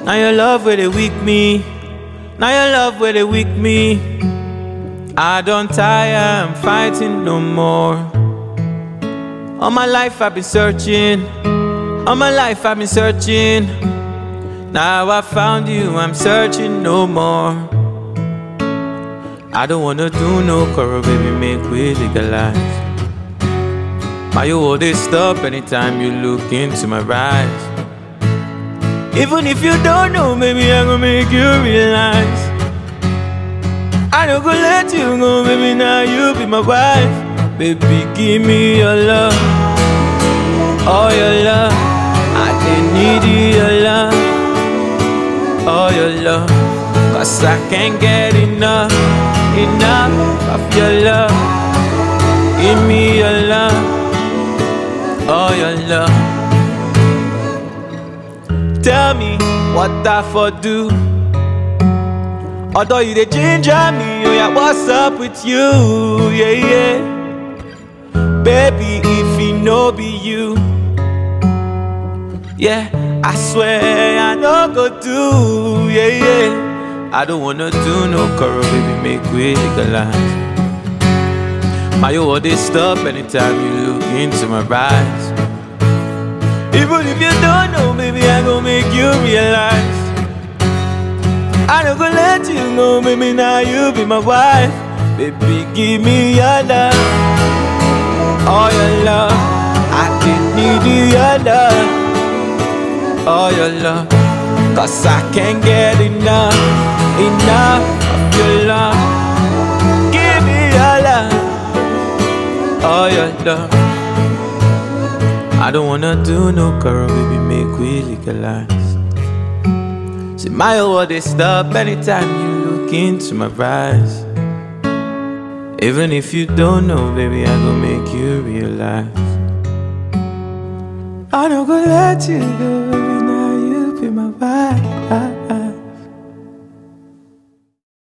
Now your love where they weak me. Now your love where they weak me. I don't tire, I'm fighting no more. All my life I've been searching. All my life I've been searching. Now I found you, I'm searching no more. I don't wanna do no quarrel, baby, make we legalize. My you always stop anytime you look into my eyes. Even if you don't know, maybe I'm gonna make you realize. I don't gonna let you go, baby, now you be my wife. Baby, give me your love, all your love. I didn't need your love, all your love. Cause I can't get enough of your love. Give me your love, all your love. Tell me what I for do. Although you dey ginger me, oh yeah, what's up with you? Yeah, yeah. Baby, if it no be you, yeah, I swear I no go do, yeah, yeah. I don't wanna do no quarrel, baby, make we legalize. My you always stop anytime you look into my eyes. Even if you don't know, baby, I gon' make you realize. I don't gonna let you go, baby, now you be my wife. Baby, give me your love, all your love. I didn't need your love, all your love. Cause I can't get enough of your love. Give me your love, all your love. I don't wanna do no quarrel, baby, make we legalize. See my world they stop anytime you look into my eyes. Even if you don't know, baby, I gon' make you realize. I don't gonna let you go.